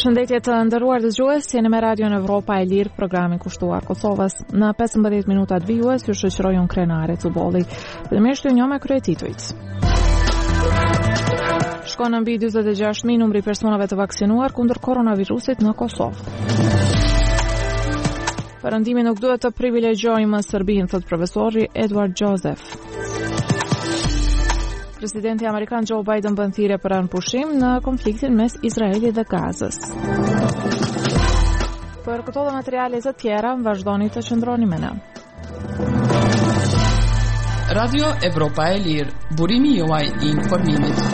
Përshëndetje të nderuar dëgjues, jeni me Radio në Evropa e Lirë, programin kushtuar Kosovës. Në 15 minutat vijues ju shoqëroj unë Krenare Cubolli. Fillimisht ju njoh me kryetitujt. Shkon në mbi 46.000 numri i personave të vaksinuar kundër koronavirusit në Kosovë. Perëndimi nuk duhet të privilegjojmë Serbinë, thot profesori Edward Joseph. Presidenti Amerikan Joe Biden bën thirrje për anëpushim në konfliktin mes Izraelit dhe Gazës. Për këto dhe materiale të tjera, vazhdoni të qëndroni me ne. Radio Evropa e Lirë, burimi juaj i informimit.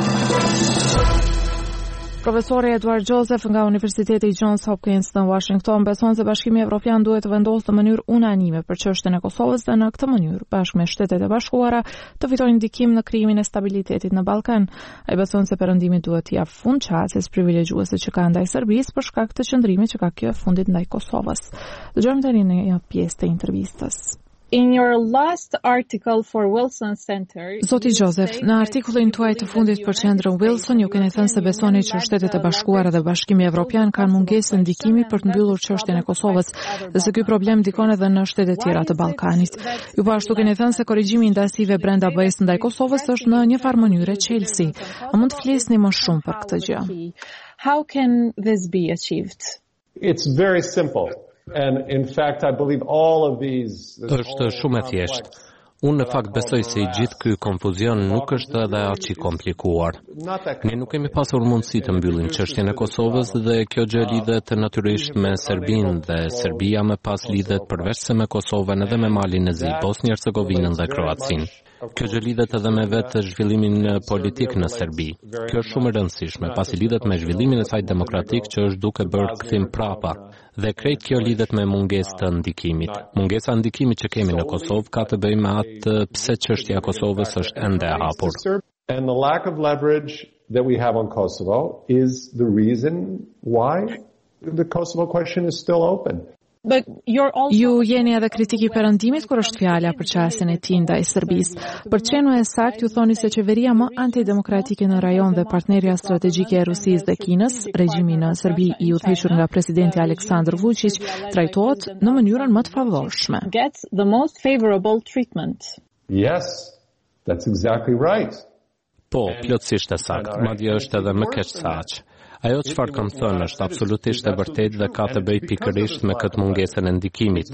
Profesori Edward Joseph nga Universiteti Johns Hopkins në Washington beson se Bashkimi Evropian duhet të vendosë në mënyrë unanime për çështjen e Kosovës dhe në këtë mënyrë, bashkë me Shtetet e Bashkuara, të fitojnë ndikim në krijimin e stabilitetit në Ballkan. Ai beson se perëndimi duhet t'i jap fund çastës privilegjuese që ka ndaj Serbisë për shkak të qëndrimit që ka kjo e fundit ndaj Kosovës. Dëgjojmë tani një pjesë të intervistës. In your last article for Wilson Center, Zoti Joseph, në artikullin tuaj të fundit për qendrën Wilson, ju keni thënë se besoni që Shtetet e Bashkuara dhe Bashkimi Evropian kanë mungesë ndikimi për të mbyllur çështjen e Kosovës, dhe se ky problem ndikon edhe në shtetet tjera të Ballkanit. Ju po ashtu keni thënë se korrigjimi i ndasive brenda BE-s ndaj Kosovës është në një farë mënyrë çelësi. A mund të flisni më shumë për këtë gjë? How can this be achieved? It's very simple. And in fact, I believe all of these... Është shumë e thjeshtë. Unë në fakt besoj se i gjithë ky konfuzion nuk është edhe aq i komplikuar. Ne nuk kemi pasur mundësi të mbyllim çështjen e Kosovës dhe kjo gjë lidhet natyrisht me Serbinë dhe Serbia më pas lidhet përveç se me Kosovën edhe me Malin e Zi, Bosnjë-Hercegovinën dhe Kroacinë. Kjo gjë lidhet edhe me vetë zhvillimin politik në Serbi. Kjo është shumë e rëndësishme, pasi lidhet me zhvillimin e saj demokratik që është duke bërë kthim prapa. Dhe krejt kjo lidhet me mungesë të ndikimit. Mungesa e ndikimit që kemi në Kosovë ka të bëjë me atë pse çështja e Kosovës është ende e hapur. And the lack of leverage that we have on Kosovo is the reason why the Kosovo question is still open. But you're also... Ju jeni edhe kritik i perëndimit kur është fjala për çastjen e tij ndaj Serbisë. Për qenë e saktë, ju thoni se qeveria më antidemokratike në rajon dhe partnerja strategjike e Rusisë dhe Kinës, regjimi në Serbi i udhëhequr nga presidenti Aleksandar Vučić, trajtohet në mënyrën më të favorshme. Gets the most favorable treatment. Yes, that's exactly right. Po, plotësisht e saktë, madje është edhe më keq se aq. Ajo çfarë kam thënë është absolutisht e vërtetë dhe ka të bëjë pikërisht me këtë mungesën e ndikimit.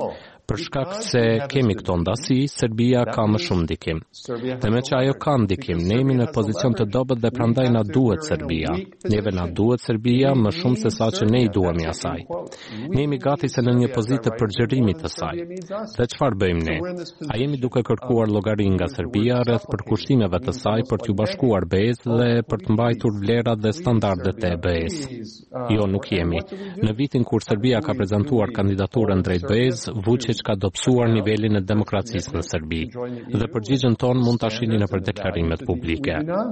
Për shkak se kemi këto ndasi, Serbia ka më shumë ndikim. Dhe me që ajo ka ndikim, ne jemi në pozicion të dobët dhe prandaj na duhet Serbia. Neve na duhet Serbia më shumë se sa që ne i duhemi asaj. Ne jemi gati se në një pozitë të përgjërimit të saj. Dhe çfarë bëjmë ne? A jemi duke kërkuar llogari nga Serbia rreth përkushtimeve të saj për t'u bashkuar BE-s dhe për të mbajtur vlerat dhe standardet e BE-s? Jo, nuk jemi. Në vitin kur Serbia ka prezantuar kandidaturën drejt BE-s, Vučić ka dobësuar nivelin e demokracisë në Serbi. Dhe përgjigjen tonë mund ta shihni nëpër deklarimet publike.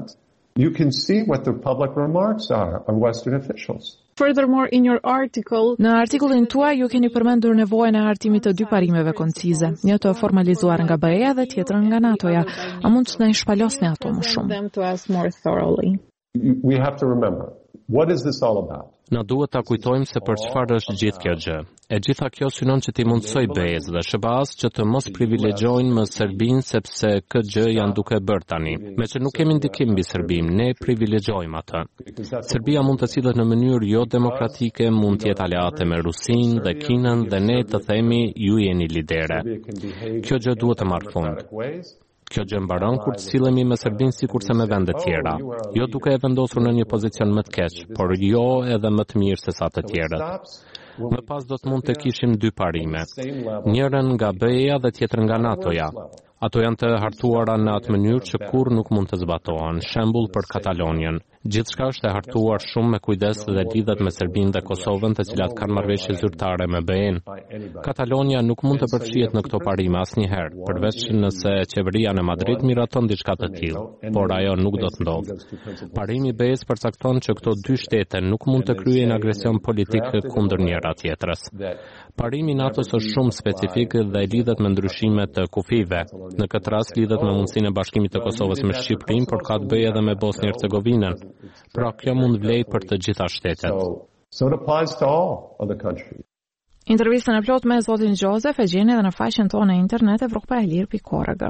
You can see what the public remarks are of Western officials. Furthermore, in your article, Në artikullin tuaj ju keni përmendur nevojën e hartimit të dy parimeve koncize, një të formalizuar nga BE-ja dhe tjetrën nga NATO-ja. A mund të na i shpalosni ato më shumë? them to us more thoroughly. We have to remember, what is this all about? Na duhet ta kujtojmë se për çfarë është gjithë kjo gjë. E gjitha kjo synon që ti mundsoj BE-s dhe SBA-s që të mos privilegjojnë më Serbinë sepse këtë gjë janë duke bërë tani. Me që nuk kemi ndikim mbi Serbinë, ne privilegjojmë atë. Serbia mund të sillet në mënyrë jo demokratike, mund të jetë aleate me Rusinë dhe Kinën dhe ne të themi ju jeni lidere. Kjo gjë duhet të marrë fund. Kjo gjë mbaron kur të sillemi me Serbinë sikurse me vende tjera, jo duke e vendosur në një pozicion më të keq, por jo edhe më të mirë se sa të tjerët. Më pas do të mund të kishim dy parime, njërën nga BE-ja dhe tjetrën nga NATO-ja. Ato janë të hartuara në atë mënyrë që kurrë nuk mund të zbatohen, shembull për Katalonien. Gjithçka është e hartuar shumë me kujdes dhe lidhet me Serbinë dhe Kosovën, të cilat kanë marrëveshje zyrtare me BE-n. Katalonia nuk mund të përfshihet në këto parime asnjëherë, përveç nëse qeveria në Madrid miraton diçka të tillë, por ajo nuk do të ndodhë. Parimi i BE-s përcakton që këto dy shtete nuk mund të kryejnë agresion politik kundër njëra tjetrës. Parimi i NATO-s është shumë specifik dhe lidhet me ndryshimet të kufive. Në këtë rast lidhet me mundësinë e bashkimit të Kosovës me Shqipërinë, por ka të bëjë edhe me Bosnjë-Hercegovinën. Pra kjo mund vlej për të gjitha shtetet. So it applies to all of the countries. Intervistën e plot me zotin Joseph e gjeni edhe në faqen tonë në internet evropaelir.org.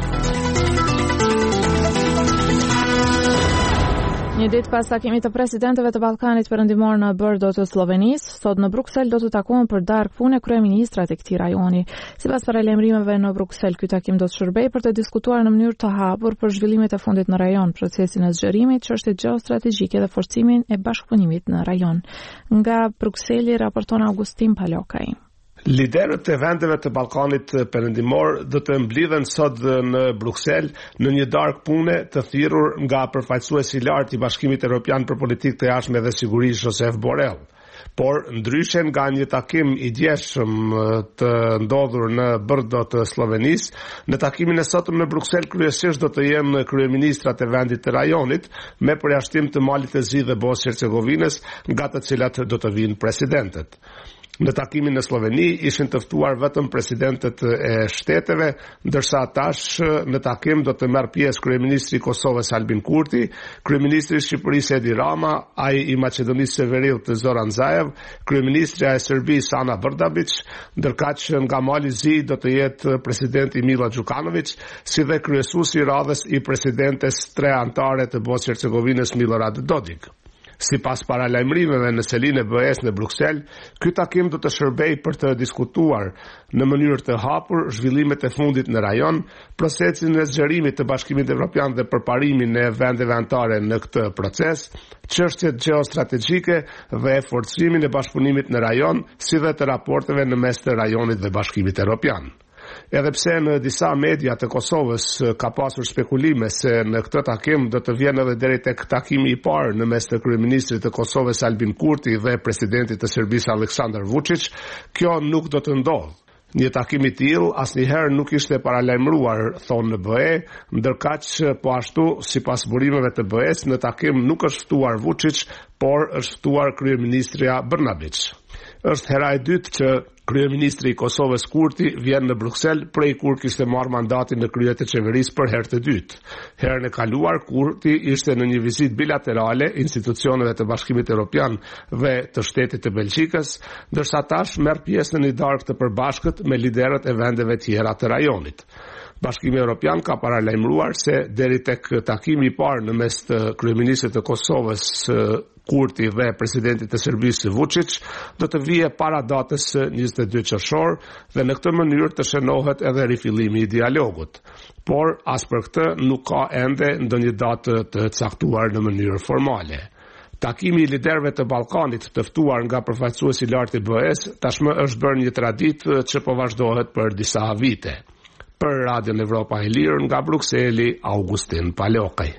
Një ditë pas takimit të presidentëve të Ballkanit Perëndimor në Brdo të Slovenisë, sot në Bruksel do të takohen për darkë pune kryeministrat e këtij rajoni. Sipas paralajmërimeve në Bruksel, ky takim do të shërbejë për të diskutuar në mënyrë të hapur për zhvillimet e fundit në rajon, procesin e zgjerimit, çështjet gjeostrategjike dhe forcimin e bashkëpunimit në rajon. Nga Brukseli raporton Augustin Palokaj. Liderët e vendeve të Ballkanit Perëndimor do të mblidhen sot në Bruksel në një darkë pune të thirrur nga përfaqësuesi i lartë i Bashkimit Evropian për Politikë të Jashtme dhe Siguri Josep Borrell. Por ndryshe nga një takim i djeshëm të ndodhur në Brdo të Slovenisë, në takimin e sotëm në Bruksel kryesisht do të jenë kryeministrat e vendit të rajonit, me përjashtim të Malit të Zi dhe Bosnjë-Hercegovinës, nga të cilat do të vinë presidentët. Në takimin në Sloveni ishin të ftuar vetëm presidentët e shteteve, ndërsa tash në takim do të merr pjesë kryeministri i Kosovës Albin Kurti, kryeministri i Shqipërisë Edi Rama, ai i Maqedonisë së Veriut Zoran Zaev, kryeministrja e Serbisë Ana Brnabić, ndërkaq nga Mali Zi do të jetë presidenti Milo Đukanović, si dhe kryesuesi i radhës i presidentes tre anëtare të Bosnjë-Hercegovinës Milorad Dodik. Sipas paralajmërimeve në selinë e BE-s në Bruksel, ky takim do të shërbejë për të diskutuar në mënyrë të hapur zhvillimet e fundit në rajon, procesin e zgjerimit të Bashkimit Evropian dhe përparimin e vendeve anëtare në këtë proces, çështjet gjeostrategjike dhe forcimin e bashkëpunimit në rajon, si dhe të raporteve në mes të rajonit dhe Bashkimit Evropian. Edhe pse në disa media të Kosovës ka pasur spekulime se në këtë takim do të vjen edhe deri tek takimi i parë në mes të kryeministrit të Kosovës Albin Kurti dhe presidentit të Serbisë Aleksandar Vučić, kjo nuk do të ndodhë. Një takim i tillë asnjëherë nuk ishte paralajmëruar, thonë në BE, ndërkaq po ashtu sipas burimeve të BE-s në takim nuk është ftuar Vučić, por është ftuar kryeministrja Brnabić. Është hera e dytë që kryeministri i Kosovës Kurti vjen në Bruksel prej kur kishte marrë mandatin në krye të qeverisë për herë të dytë. Herën e kaluar Kurti ishte në një vizitë bilaterale institucioneve të Bashkimit Evropian dhe të Shtetit të Belgjikës, ndërsa tash merr pjesë në një darkë të përbashkët me liderët e vendeve tjera të rajonit. Bashkimi Evropian ka paralajmëruar se deri tek takimi i parë në mes të kryeministrit të Kosovës Kurti dhe presidentit të Serbisë Vučić do të vije para datës 22 qershor dhe në këtë mënyrë të shënohet edhe rifillimi i dialogut. Por as për këtë nuk ka ende ndonjë datë të caktuar në mënyrë formale. Takimi i liderëve të Ballkanit të ftuar nga përfaqësuesi i lartë i BE-s tashmë është bërë një traditë që po vazhdohet për disa vite. Për Radion Evropa e Lirë nga Brukseli, Augustin Palokaj.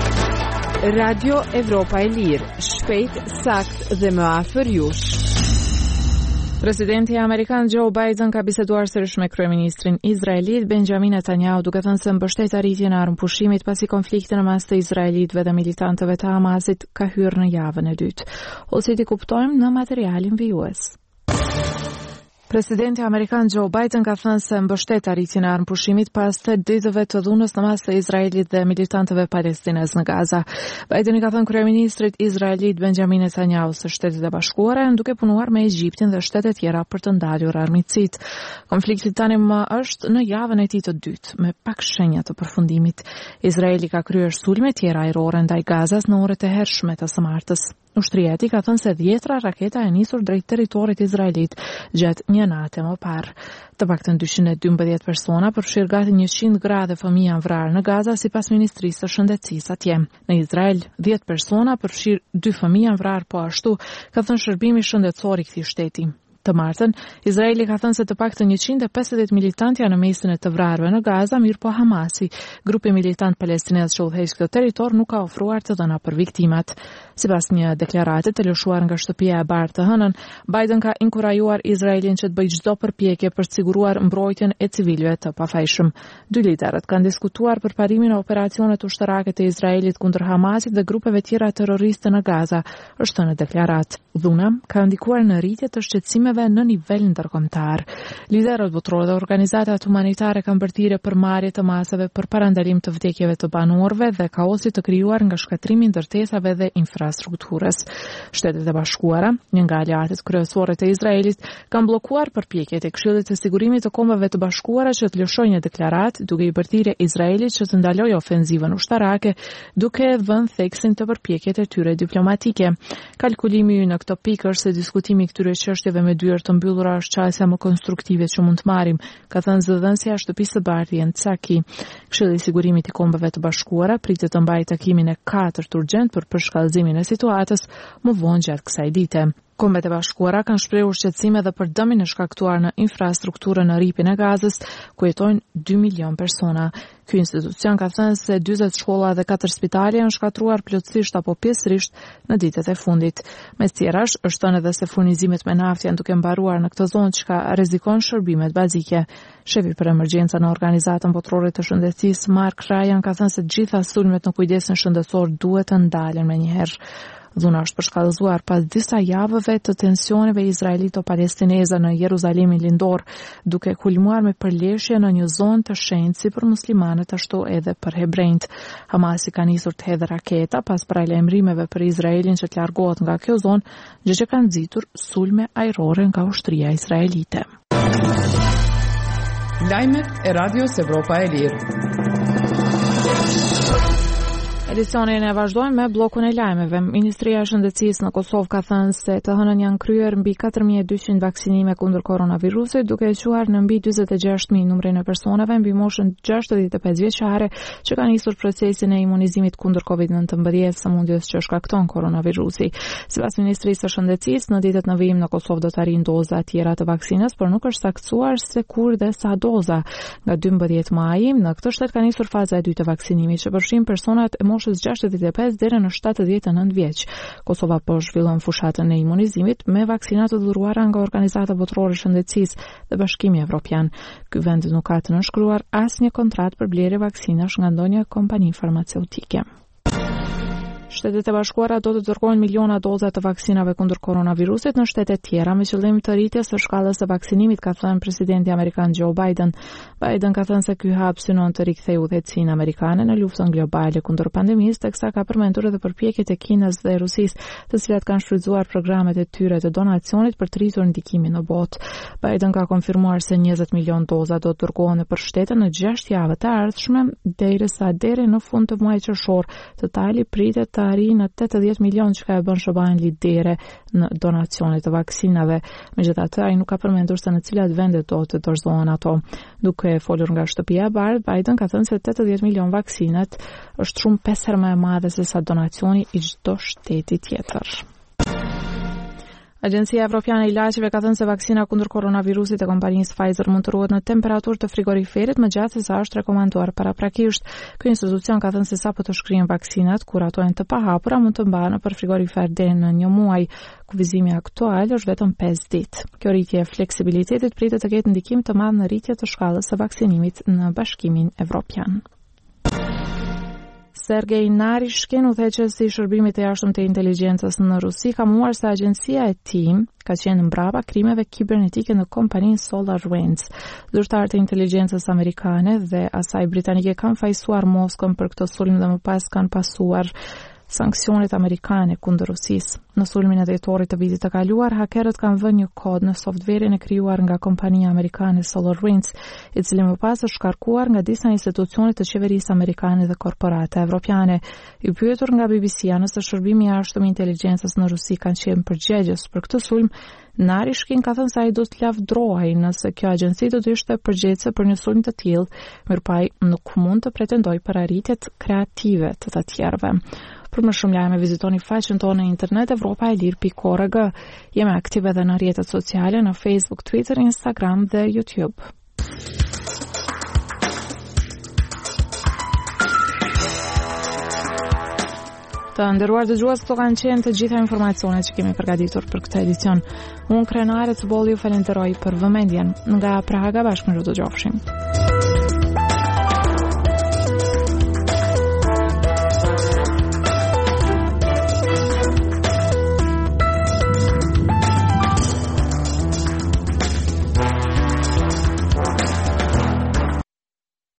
Radio Evropa e Lirë, shpejt, sakt dhe më afër jush. Presidenti amerikan Joe Biden ka biseduar sërish me kryeministrin izraelit Benjamin Netanyahu, duke thënë se mbështet arritjen e armëpushimit pasi konflikti në mes të izraelitëve dhe militantëve të Hamasit ka hyrë në javën e dytë. Ose ti kuptojmë në materialin vijues. Presidenti amerikan Joe Biden ka thënë se mbështet arritjen e armëpushimit pas 8 ditëve të dhunës në mes të Izraelit dhe militantëve palestinez në Gaza. Biden i ka thënë kryeministrit izraelit Benjamin Netanyahu se Shtetet e Bashkuara janë duke punuar me Egjiptin dhe shtete tjera për të ndalur armiqësitë. Konflikti tani më është në javën e tij të dytë, me pak shenja të përfundimit. Izraeli ka kryer sulme tjera ajrore ndaj Gazas në orët e hershme të së martës. Ushtria e tij ka thënë se 10 raketa janë nisur drejt territorit izraelit gjatë një nate më parë. Të paktën 212 persona, përfshirë gati 100 gra dhe fëmijë janë vrarë në Gaza sipas Ministrisë së Shëndetësisë atje. Në Izrael, 10 persona, përfshirë 2 fëmijë janë vrarë po ashtu, ka thënë shërbimi shëndetësor i këtij shteti. Të martën, Izraeli ka thënë se të paktën 150 militantë janë në mesin e të vrarëve në Gaza, mirë po Hamasi, grupi militant palestinez që udhëheq këtë territor, nuk ka ofruar të dhëna për viktimat. Sipas një deklarate të lëshuar nga shtëpia e bardhë të hënën, Biden ka inkurajuar Izraelin që të bëjë çdo përpjekje për të siguruar mbrojtjen e civilëve të pafajshëm. Dy liderët kanë diskutuar për parimin e operacioneve ushtarake të Izraelit kundër Hamasit dhe grupeve tjera terroriste në Gaza, është në deklaratë. Dhuna ka ndikuar në rritje të shqetësimeve ndryshimeve në nivel ndërkombëtar. Liderët botror dhe organizatat humanitare kanë bërtire për marrje të masave për parandalim të vdekjeve të banorëve dhe kaosit të krijuar nga shkatrimi i ndërtesave dhe infrastrukturës. Shtetet e Bashkuara, një nga aleatet kryesore të Izraelit, kanë bllokuar përpjekjet e Këshillit të Sigurimit të Kombeve të Bashkuara që të lëshojë një deklaratë duke i bërtire Izraelit që të ndalojë ofenzivën ushtarake, duke vënë theksin të përpjekjet e tyre diplomatike. Kalkulimi ynë në këtë pikë është se diskutimi i këtyre çështjeve me dyert të mbyllura është çështja më konstruktive që mund të marrim, ka thënë zëdhënësja e Shtëpisë së Bardhë Jen Psaki. Këshilli i Sigurimit të Kombeve të Bashkuara pritet të mbajë takimin e 4 urgjent për përshkallëzimin e situatës më vonë gjatë kësaj dite. Kombet e Bashkuara kanë shprehur shqetësime edhe për dëmin e shkaktuar në infrastrukturën në ripin e Gazës, ku jetojnë 2 milion persona. Ky institucion ka thënë se 40 shkolla dhe 4 spitale janë shkatruar plotësisht apo pjesërisht në ditët e fundit. Mes tjerash, është thënë edhe se furnizimet me naftë janë duke mbaruar në këtë zonë, çka rrezikon shërbimet bazike. Shefi për emergjenca në Organizatën Botërore të Shëndetësisë, Mark Ryan, ka thënë se të gjitha sulmet në kujdesin shëndetësor duhet të ndalen menjëherë. Dhuna është përshkallëzuar pas disa javëve të tensioneve izraelito-palestineze në Jeruzalemin lindor, duke kulmuar me përleshje në një zonë të shenjtë si për muslimanët ashtu edhe për hebrejt. Hamasi ka nisur të hedhë raketa pas paralajmërimeve për Izraelin që të largohet nga kjo zonë, gjë që kanë nxitur sulme ajrore nga ushtria izraelite. Lajmet e Radios Evropa e Lirë. Edicionin e vazhdojmë me blokun e lajmeve. Ministria e Shëndetësisë në Kosovë ka thënë se të hënën janë kryer mbi 4200 vaksinime kundër koronavirusit, duke e quar në mbi 46000 numrin e personave mbi moshën 65 vjeçare që kanë nisur procesin e imunizimit kundër COVID-19, sëmundjes që shkakton koronavirusi. Sipas Ministrisë së Shëndetësisë, në ditët në vijim në Kosovë do të arrijnë doza të tjera të vaksinës, por nuk është saktuar se kur dhe sa doza. Nga 12 maji, në këtë shtet ka nisur faza e dytë e vaksinimit, që përfshin personat e moshës 65 deri në 79 vjeç. Kosova po zhvillon fushatën e imunizimit me vaksina të dhuruara nga Organizata Botërore e Shëndetësisë dhe Bashkimi Evropian. Ky vend nuk ka të nënshkruar asnjë kontratë për blerje vaksinash nga ndonjë kompani farmaceutike. Shtetet e Bashkuara do të dërgojnë miliona doza të vaksinave kundër koronavirusit në shtete tjera me qëllim të rritjes së shkallës së vaksinimit, ka thënë presidenti amerikan Joe Biden. Biden ka thënë se ky hap synon të rikthejë udhëhecinë amerikane në luftën globale kundër pandemisë, teksa ka përmendur edhe përpjekjet e Kinës dhe Rusisë, të cilat kanë shfrytzuar programet e tyre të donacionit për të rritur ndikimin në botë. Biden ka konfirmuar se 20 milion doza do të dërgohen nëpër shtete në 6 javë të ardhshme, derisa deri në fund të muajit qershor totali pritet të arrijë në 80 milion, që ka e bën SBA lidere në donacionet të vaksinave. Megjithatë, ai nuk ka përmendur se në cilat vende do të dorëzohen ato. Duke folur nga shtëpia e Bardhë, Biden ka thënë se 80 milion vaksinat është shumë 5 herë më e madhe se sa donacioni i çdo shteti tjetër. Agjencia Evropiane e Ilaçeve ka thënë se vaksina kundër koronavirusit e kompanisë Pfizer mund të ruhet në temperaturë të frigoriferit më gjatë se sa është rekomanduar paraprakisht. Ky institucion ka thënë se sapo të shkrihen vaksinat, kur ato janë të pahapura, mund të mbahen nëpër frigorifer deri në 1 muaj. Kufizimi aktual është vetëm 5 ditë. Kjo rritje e fleksibilitetit pritet të ketë ndikim të madh në rritje të shkallës së vaksinimit në Bashkimin Evropian. Sergej Narishkin, udhëheqësi i shërbimit të jashtëm të inteligjencës në Rusi, ka muar se agjencia e tij ka qenë mbrapa krimeve kibernetike në kompaninë SolarWinds. Zyrtarët e inteligjencës amerikane dhe asaj britanike kanë fajsuar Moskën për këtë sulm dhe më pas kanë pasuar sanksionet amerikane kundër Rusisë. Në sulmin e dhjetorit të vitit të kaluar, hakerët kanë vënë një kod në softverin e krijuar nga kompania amerikane SolarWinds, i cili më pas është shkarkuar nga disa institucione të qeverisë amerikane dhe korporate evropiane. I pyetur nga BBC-a nëse shërbimi i jashtëm i inteligjencës në Rusi kanë qenë përgjegjës për këtë sulm, Narishkin ka thënë se ai do të lavdrohej nëse kjo agjenci do të ishte përgjegjëse për një sulm të tillë, mirëpo ai nuk mund të pretendojë për arritjet kreative të tjerëve. Për më shumë lajme vizitoni faqen tonë në internet evropaelir.org. Jemi aktive edhe në rrjetet sociale në Facebook, Twitter, Instagram dhe YouTube. Të nderuar dëgjues, këto kanë qenë të gjitha informacionet që kemi përgatitur për këtë edicion. Unë Krenare Cuboli ju falenderoj për vëmendjen. Nga Praga bashkë në do të gjofshim.